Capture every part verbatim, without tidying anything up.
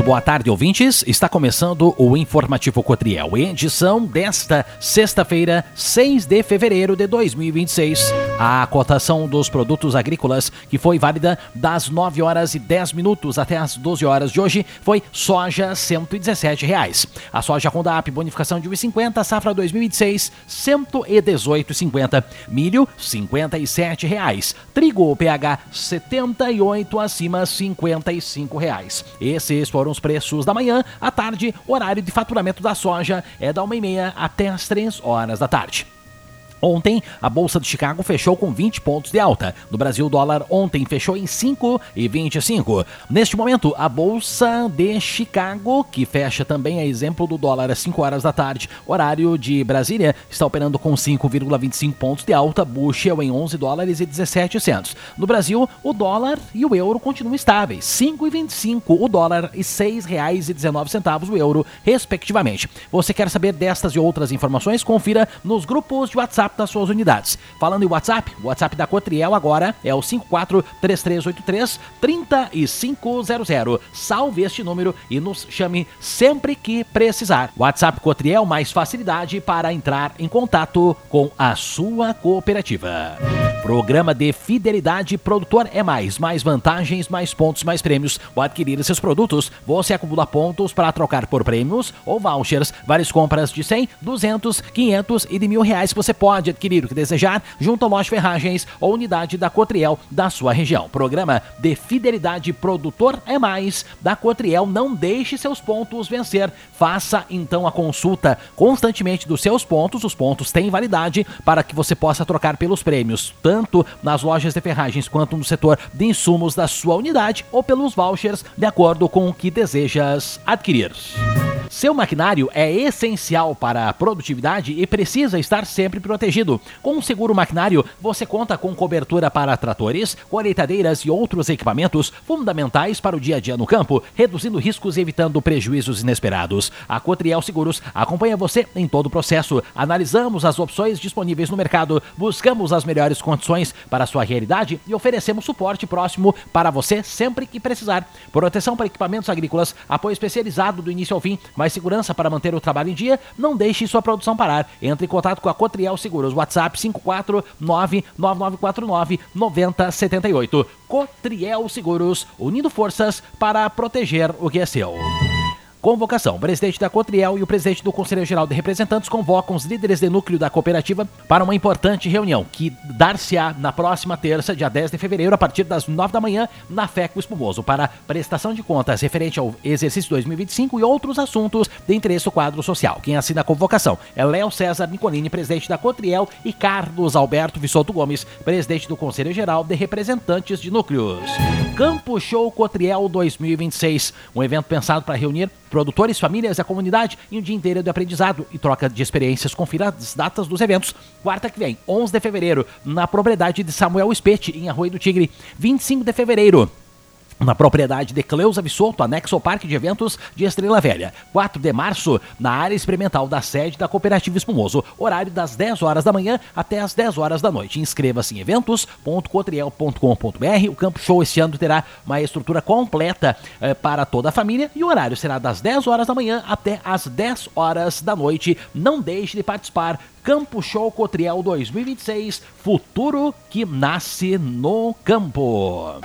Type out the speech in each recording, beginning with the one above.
Muito boa tarde, ouvintes. Está começando o Informativo Cotriel, edição desta sexta-feira, seis de fevereiro de dois mil e vinte e seis. A cotação dos produtos agrícolas, que foi válida das nove horas e dez minutos até as doze horas de hoje, foi soja cento e dezessete reais. A soja Roundup, bonificação de um real e cinquenta, safra dois mil e vinte e seis, cento e dezoito reais e cinquenta. Milho, cinquenta e sete reais. Trigo P H setenta e oito acima, cinquenta e cinco reais. Esses foram os preços da manhã. À tarde, horário de faturamento da soja é da uma e meia até as três horas da tarde. Ontem, a Bolsa de Chicago fechou com vinte pontos de alta. No Brasil, o dólar ontem fechou em cinco reais e vinte e cinco. Neste momento, a Bolsa de Chicago, que fecha também a exemplo do dólar às cinco horas da tarde, horário de Brasília, está operando com cinco vírgula vinte e cinco pontos de alta, Bushel em onze dólares e dezessete centos. No Brasil, o dólar e o euro continuam estáveis, cinco reais e vinte e cinco o dólar e seis reais e dezenove centavos o euro, respectivamente. Você quer saber destas e outras informações? Confira nos grupos de WhatsApp das suas unidades. Falando em WhatsApp, o WhatsApp da Cotriel agora é o cinco quatro três três oito três três cinco zero zero. Salve este número e nos chame sempre que precisar. WhatsApp Cotriel, mais facilidade para entrar em contato com a sua cooperativa. Programa de fidelidade Produtor é Mais. Mais vantagens, mais pontos, mais prêmios. Ao adquirir seus produtos, você acumula pontos para trocar por prêmios ou vouchers. Várias compras de cem, duzentos, quinhentos e de mil reais que você pode adquirir o que desejar junto à loja Ferragens ou unidade da Cotriel da sua região. Programa de fidelidade Produtor é Mais da Cotriel. Não deixe seus pontos vencer. Faça então a consulta constantemente dos seus pontos. Os pontos têm validade para que você possa trocar pelos prêmios, tanto nas lojas de ferragens quanto no setor de insumos da sua unidade ou pelos vouchers, de acordo com o que desejas adquirir. Seu maquinário é essencial para a produtividade e precisa estar sempre protegido. Com o seguro maquinário, você conta com cobertura para tratores, colheitadeiras e outros equipamentos fundamentais para o dia a dia no campo, reduzindo riscos e evitando prejuízos inesperados. A Cotriel Seguros acompanha você em todo o processo. Analisamos as opções disponíveis no mercado, buscamos as melhores condições para a sua realidade e oferecemos suporte próximo para você sempre que precisar. Proteção para equipamentos agrícolas, apoio especializado do início ao fim, mais segurança para manter o trabalho em dia. Não deixe sua produção parar. Entre em contato com a Cotriel Seguros. WhatsApp cinco quatro nove nove nove quatro nove nove zero sete oito. Cotriel Seguros, unindo forças para proteger o que é seu. Convocação. O presidente da Cotriel e o presidente do Conselho Geral de Representantes convocam os líderes de núcleo da cooperativa para uma importante reunião que dar-se-á na próxima terça, dia dez de fevereiro, a partir das nove da manhã, na FECO Espumoso, para prestação de contas referente ao exercício dois mil e vinte e cinco e outros assuntos de interesse do quadro social. Quem assina a convocação é Léo César Nicolini, presidente da Cotriel, e Carlos Alberto Vissoto Gomes, presidente do Conselho Geral de Representantes de Núcleos. Campo Show Cotriel dois mil e vinte e seis, um evento pensado para reunir produtores, famílias e a comunidade em um dia inteiro de aprendizado e troca de experiências. Confira as datas dos eventos. Quarta que vem, onze de fevereiro, na propriedade de Samuel Espete, em Arroio do Tigre. vinte e cinco de fevereiro, na propriedade de Cleusa Vissoto, anexo ao Parque de Eventos de Estrela Velha. quatro de março, na área experimental da sede da Cooperativa Espumoso. Horário das dez horas da manhã até as dez horas da noite. Inscreva-se em eventos ponto cotriel ponto com ponto br. O Campo Show este ano terá uma estrutura completa eh, para toda a família e o horário será das dez horas da manhã até as dez horas da noite. Não deixe de participar. Campo Show Cotriel dois mil e vinte e seis, futuro que nasce no campo.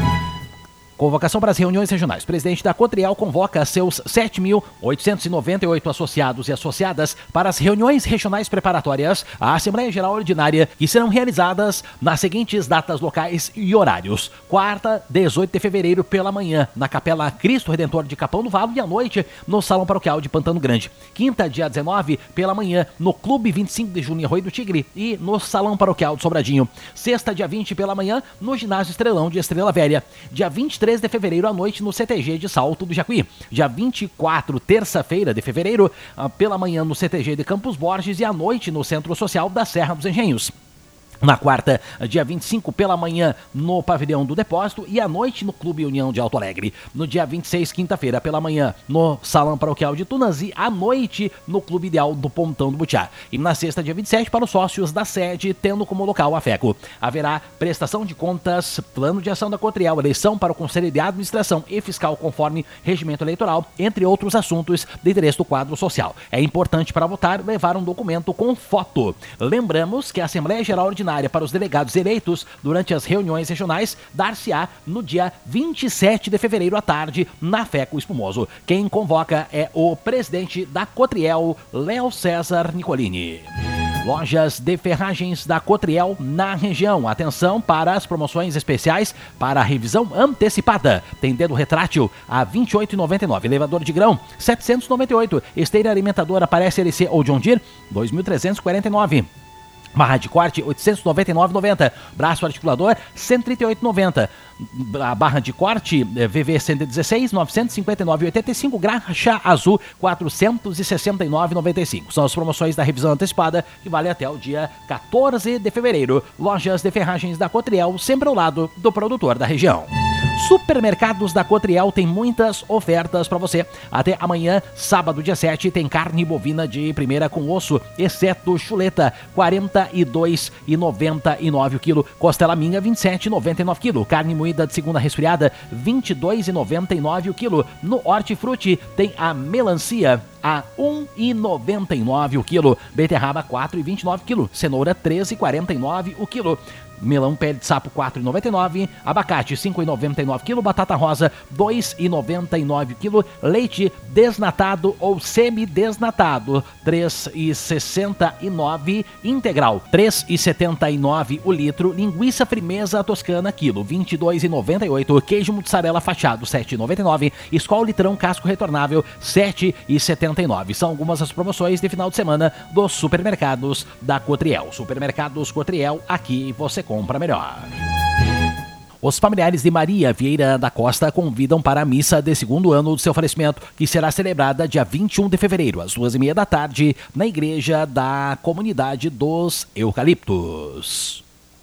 Convocação para as reuniões regionais. O presidente da Cotriel convoca seus sete mil oitocentos e noventa e oito associados e associadas para as reuniões regionais preparatórias à Assembleia Geral Ordinária, que serão realizadas nas seguintes datas locais e horários. Quarta, dezoito de fevereiro, pela manhã, na Capela Cristo Redentor de Capão do Valo, e à noite, no Salão Paroquial de Pantano Grande. Quinta, dia dezenove, pela manhã, no Clube vinte e cinco de junho, em Arroio do Tigre, e no Salão Paroquial de Sobradinho. Sexta, dia vinte, pela manhã, no Ginásio Estrelão de Estrela Velha. Dia vinte e três de fevereiro à noite no C T G de Salto do Jacuí. Dia vinte e quatro, terça-feira de fevereiro, pela manhã no C T G de Campos Borges e à noite no Centro Social da Serra dos Engenhos. Na quarta, dia vinte e cinco, pela manhã, no Pavilhão do Depósito e à noite no Clube União de Alto Alegre. No dia vinte e seis, quinta-feira, pela manhã, no Salão Paroquial de Tunas e à noite no Clube Ideal do Pontão do Butiá. E na sexta, dia vinte e sete, para os sócios da sede, tendo como local a FECO. Haverá prestação de contas, plano de ação da Cotriel, eleição para o Conselho de Administração e Fiscal conforme regimento eleitoral, entre outros assuntos de interesse do quadro social. É importante para votar levar um documento com foto. Lembramos que a Assembleia Geral Ordinária para os delegados eleitos durante as reuniões regionais dar-se-á no dia vinte e sete de fevereiro à tarde na FECO Espumoso. Quem convoca é o presidente da Cotriel, Léo César Nicolini. Lojas de ferragens da Cotriel na região. Atenção para as promoções especiais para a revisão antecipada. Tem dedo retrátil a vinte e oito reais e noventa e nove centavos. Elevador de grão setecentos e noventa e oito reais. Esteira alimentadora para S L C ou John Deere dois mil trezentos e quarenta e nove reais. Barra de corte, oitocentos e noventa e nove reais e noventa centavos. Braço articulador, cento e trinta e oito reais e noventa centavos. A barra de corte, V V cento e dezesseis, novecentos e cinquenta e nove reais e oitenta e cinco centavos. Graxa azul, quatrocentos e sessenta e nove reais e noventa e cinco centavos. São as promoções da revisão antecipada, que vale até o dia quatorze de fevereiro. Lojas de ferragens da Cotriel, sempre ao lado do produtor da região. Supermercados da Cotriel tem muitas ofertas para você. Até amanhã, sábado, dia sete, tem carne bovina de primeira com osso, exceto chuleta, quarenta e dois reais e noventa e nove centavos o quilo. Costela minha, vinte e sete reais e noventa e nove centavos o quilo. Carne moída de segunda resfriada, vinte e dois reais e noventa e nove centavos o quilo. No Hortifruti tem a melancia a um real e noventa e nove centavos o quilo. Beterraba, quatro reais e vinte e nove centavos o quilo. Cenoura, treze reais e quarenta e nove centavos o quilo. Melão pele de sapo, quatro reais e noventa e nove centavos. Abacate, cinco reais e noventa e nove centavos o quilo. Batata rosa, dois reais e noventa e nove centavos o quilo. Leite desnatado ou semidesnatado, três reais e sessenta e nove centavos. Integral, três reais e setenta e nove centavos o litro. Linguiça frimeza toscana, quilo, vinte e dois reais e noventa e oito centavos. Queijo mussarela fatiado, sete reais e noventa e nove centavos. Skol litrão casco retornável, sete reais e setenta e nove centavos. São algumas das promoções de final de semana dos supermercados da Cotriel. Supermercados Cotriel, aqui você compra melhor. Os familiares de Maria Vieira da Costa convidam para a missa de segundo ano do seu falecimento, que será celebrada dia vinte e um de fevereiro, às duas e meia da tarde, na igreja da Comunidade dos Eucaliptos.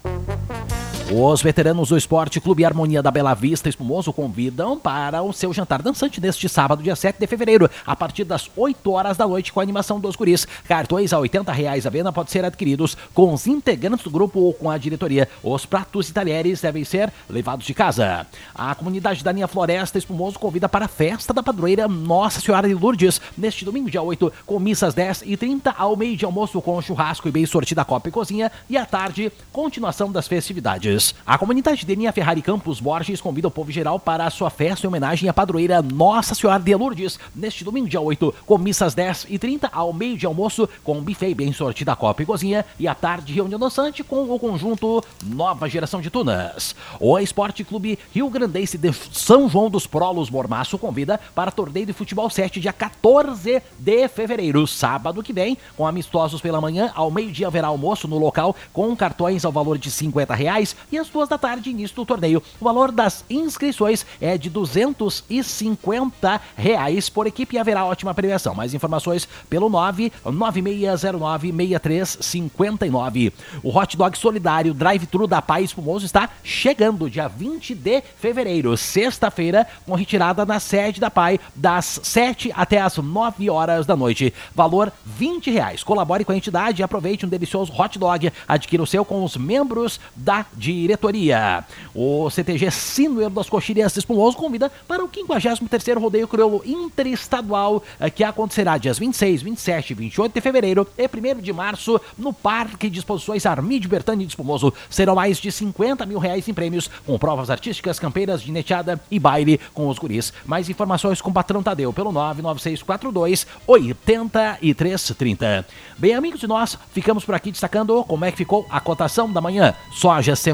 Os veteranos do Esporte Clube Harmonia da Bela Vista Espumoso convidam para o seu jantar dançante neste sábado, dia sete de fevereiro, a partir das oito horas da noite, com a animação dos guris. Cartões a oitenta reais a venda podem ser adquiridos com os integrantes do grupo ou com a diretoria. Os pratos e talheres devem ser levados de casa. A comunidade da linha Floresta Espumoso convida para a festa da padroeira Nossa Senhora de Lourdes, neste domingo, dia oito, com missas dez e trinta ao meio de almoço com churrasco e bem sortida copa e cozinha, e à tarde, continuação das festividades. A comunidade de linha Ferrari Campos Borges convida o povo geral para a sua festa em homenagem à padroeira Nossa Senhora de Lourdes, neste domingo, dia oito, com missas dez e trinta ao meio de almoço com buffet bem sortida copa e cozinha, e à tarde reunião dançante com o conjunto Nova Geração de Tunas. O Esporte Clube Rio Grandense de São João dos Prolos Mormaço convida para torneio de futebol sete, dia quatorze de fevereiro, sábado que vem, com amistosos pela manhã. Ao meio-dia haverá almoço no local com cartões ao valor de cinquenta reais, e às duas da tarde início do torneio. O valor das inscrições é de duzentos e cinquenta reais por equipe e haverá ótima premiação. Mais informações pelo nove nove seis zero nove seis três cinco nove. O Hot Dog Solidário Drive-Thru da Pai Espumoso está chegando dia vinte de fevereiro, sexta-feira, com retirada na sede da Pai das sete até as nove horas da noite. Valor vinte reais. Colabore com a entidade e aproveite um delicioso hot dog. Adquira o seu com os membros da diretoria. O C T G Sinuelo das Coxilhas Espumoso convida para o quinquagésimo terceiro Rodeio Crioulo Interestadual, que acontecerá dias vinte e seis, vinte e sete e vinte e oito de fevereiro e primeiro de março no Parque de Exposições Armidio Bertani de Espumoso. Serão mais de cinquenta mil reais em prêmios, com provas artísticas, campeiras de neteada e baile com os guris. Mais informações com o patrão Tadeu pelo nove nove seis quatro dois oito três três zero. Bem, amigos, e nós ficamos por aqui destacando como é que ficou a cotação da manhã. Soja cento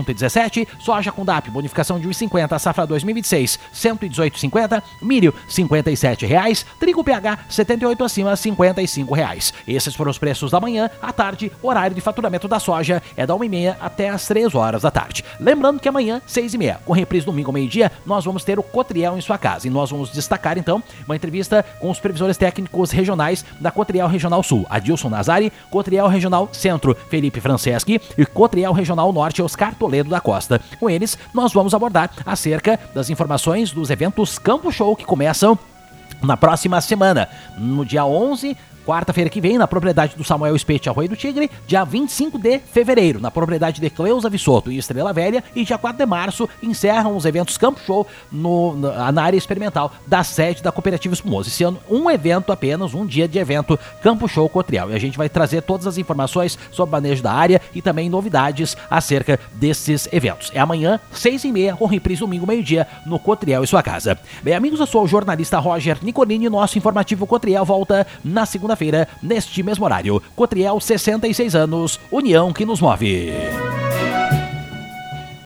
cento e dezessete, soja com D A P, bonificação de um e cinquenta, safra dois mil e vinte e seis, cento e dezoito e cinquenta, milho cinquenta e sete reais, trigo P H setenta e oito acima, cinquenta e cinco reais. Esses foram os preços da manhã. À tarde, horário de faturamento da soja é da uma e meia até as três horas da tarde. Lembrando que amanhã, seis e meia, com reprise domingo ao meio-dia, nós vamos ter o Cotriel em sua casa e nós vamos destacar então uma entrevista com os previsores técnicos regionais da Cotriel Regional Sul, Adilson Nazari, Cotriel Regional Centro, Felipe Franceschi e Cotriel Regional Norte, Oscar Toledo da Costa. Com eles, nós vamos abordar acerca das informações dos eventos Campo Show que começam na próxima semana, no dia onze, quarta-feira que vem, na propriedade do Samuel Spete, Arroio do Tigre, dia vinte e cinco de fevereiro, na propriedade de Cleusa Vissoto e Estrela Velha, e dia quatro de março encerram os eventos Campo Show no, na, na área experimental da sede da Cooperativa Espumoso. Esse ano, um evento apenas, um dia de evento Campo Show Cotriel. E a gente vai trazer todas as informações sobre o manejo da área e também novidades acerca desses eventos. É amanhã, seis e meia, com reprise domingo, meio-dia, no Cotriel e sua casa. Bem, amigos, eu sou o jornalista Roger Nicolini, nosso informativo Cotriel volta na segunda-feira, neste mesmo horário. Cotriel, sessenta e seis anos, união que nos move.